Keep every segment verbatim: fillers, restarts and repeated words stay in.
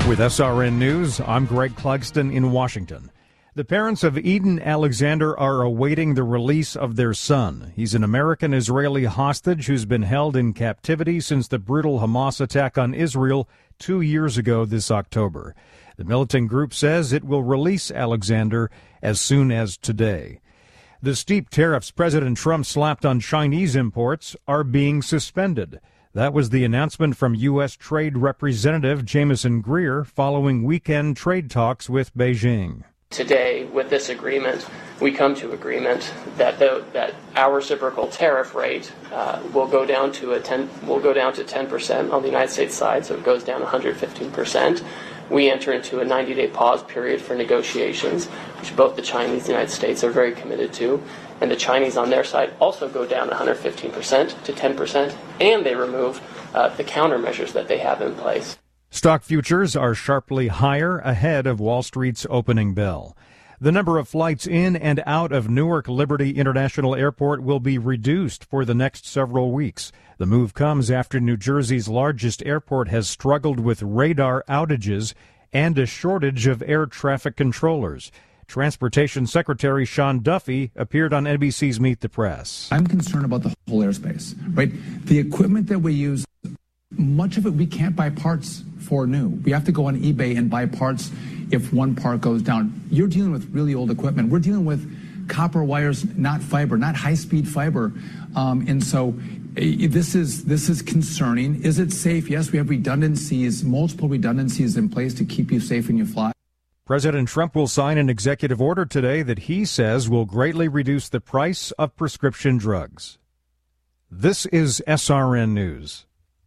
With S R N News, I'm Greg Clugston in Washington. The parents of Eden Alexander are awaiting the release of their son. He's an American-Israeli hostage who's been held in captivity since the brutal Hamas attack on Israel two years ago this October. The militant group says it will release Alexander as soon as today. The steep tariffs President Trump slapped on Chinese imports are being suspended. That was the announcement from U S. Trade Representative Jameson Greer following weekend trade talks with Beijing. Today, with this agreement, we come to agreement that the, that our reciprocal tariff rate uh, will go down to a ten will go down to ten percent on the United States side, so it goes down one hundred fifteen percent. We enter into a ninety-day pause period for negotiations, which both the Chinese and the United States are very committed to. And the Chinese on their side also go down one hundred fifteen percent to ten percent, and they remove uh, the countermeasures that they have in place. Stock futures are sharply higher ahead of Wall Street's opening bell. The number of flights in and out of Newark Liberty International Airport will be reduced for the next several weeks. The move comes after New Jersey's largest airport has struggled with radar outages and a shortage of air traffic controllers. Transportation Secretary Sean Duffy appeared on N B C's Meet the Press. I'm concerned about the whole airspace, right? The equipment that we use, much of it we can't buy parts for new. We have to go on eBay and buy parts if one part goes down. You're dealing with really old equipment. We're dealing with copper wires, not fiber, not high-speed fiber. Um, and so uh, this is this is concerning. Is it safe? Yes, we have redundancies, multiple redundancies in place to keep you safe when you fly. President Trump will sign an executive order today that he says will greatly reduce the price of prescription drugs. This is S R N News.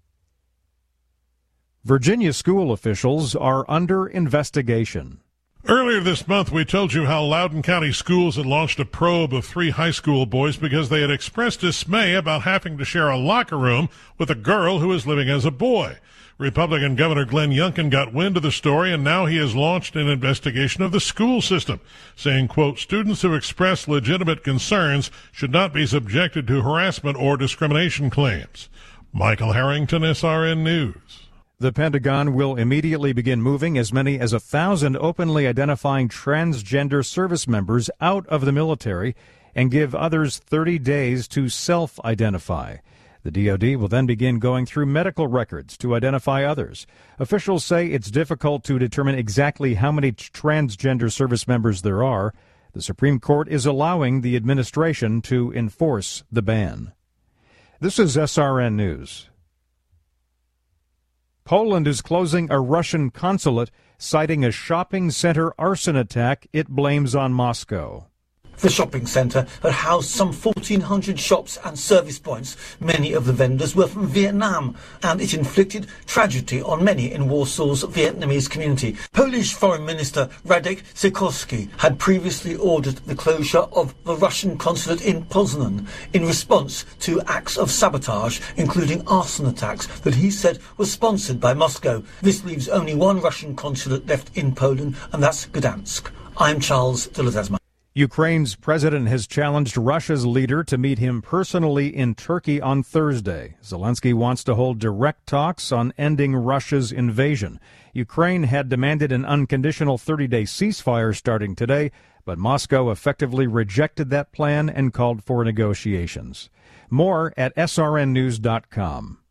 Virginia school officials are under investigation. Earlier this month, we told you how Loudoun County Schools had launched a probe of three high school boys because they had expressed dismay about having to share a locker room with a girl who was living as a boy. Republican Governor Glenn Youngkin got wind of the story, and now he has launched an investigation of the school system, saying, quote, students who express legitimate concerns should not be subjected to harassment or discrimination claims. Michael Harrington, S R N News. The Pentagon will immediately begin moving as many as a thousand openly identifying transgender service members out of the military and give others thirty days to self-identify. The D O D will then begin going through medical records to identify others. Officials say it's difficult to determine exactly how many transgender service members there are. The Supreme Court is allowing the administration to enforce the ban. This is S R N News. Poland is closing a Russian consulate, citing a shopping center arson attack it blames on Moscow. The shopping centre had housed some fourteen hundred shops and service points. Many of the vendors were from Vietnam, and it inflicted tragedy on many in Warsaw's Vietnamese community. Polish Foreign Minister Radek Sikorski had previously ordered the closure of the Russian consulate in Poznan in response to acts of sabotage, including arson attacks that he said were sponsored by Moscow. This leaves only one Russian consulate left in Poland, and that's Gdansk. I'm Charles de Ledesma. Ukraine's president has challenged Russia's leader to meet him personally in Turkey on Thursday. Zelensky wants to hold direct talks on ending Russia's invasion. Ukraine had demanded an unconditional thirty-day ceasefire starting today, but Moscow effectively rejected that plan and called for negotiations. More at S R N news dot com.